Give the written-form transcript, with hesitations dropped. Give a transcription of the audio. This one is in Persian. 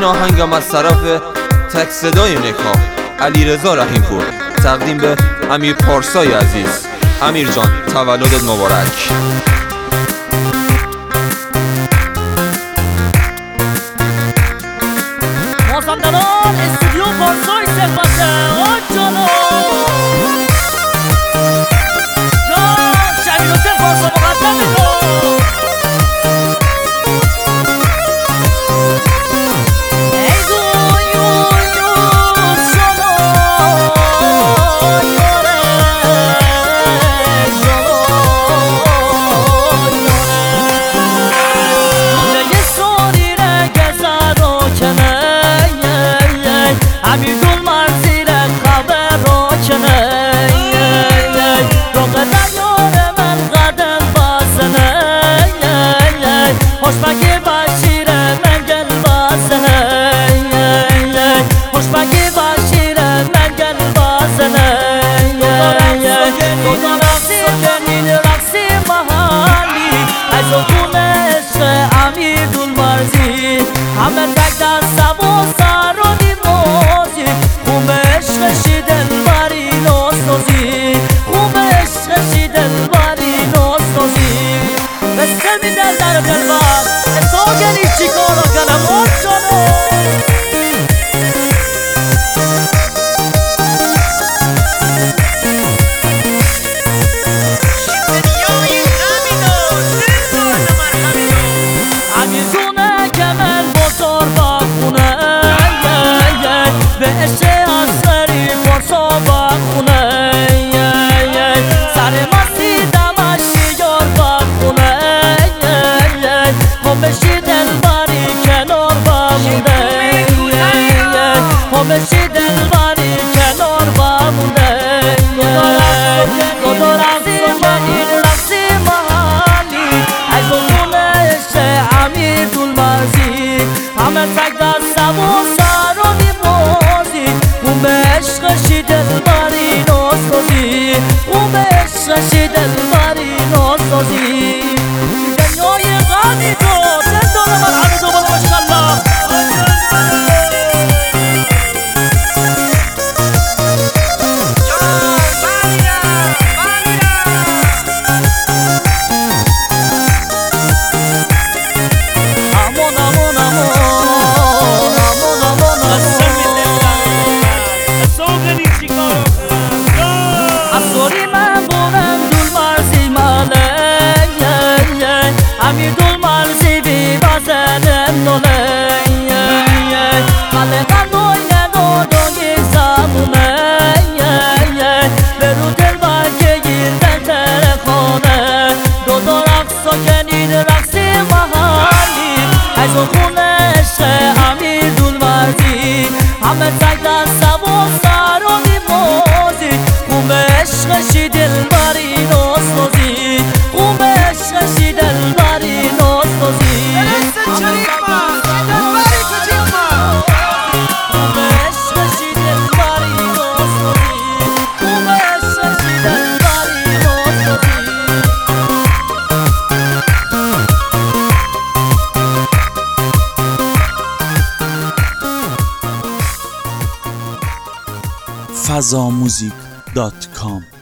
این آهنگم از طرف تک صدای نکا علیرضا رحیمپور تقدیم به امیر پارسای عزیز. امیر جان تولدت مبارک. مازندران استودیو پارسای ثروته جانو جان شبیل حسین پارسا مقدم تو خوشبکی باشیره من گل بازنه خوشبکی باشیره من گل بازنه تو رقصی کنین رقصی محالی از اونش امیر دولمارزی همه تک دستم و سر و دیموزی خومش خشی دلبری نوستوزی خومش خشی دلبری نوستوزی بسر می دل در دلبر سوگنی چی کارو کنم اون شانو امیر جونه که من بزرگ بخونه به عشق اصغری پارسا بخونه سر مستی دمشی یار بخونه خوبشی دلبری کنار بمونده خوبشی دلبری کنار بمونده تو رقصی کنین رقصی محالی از اونش امیر دولمارزی همه تک دستم و سر و میموزی اون به عشقشی دلبری نوستوزی اون به عشقشی دلبری نوستوزی دنیای غنی تو دل من همه تو بالا ماشالله امیر دولمارزی بی بازنم نوله خلقم دوینه دودوی زمونه برو دل بکه گیرده تلفونه دو رقص و کنین رقصی محالی از اون خونش امیر دولمارزی همه تک دستم و سر و دیموزی خوب عشقشی دلبری نوستوزی خوب عشقشی دلبری نوستوزی fazamusic.com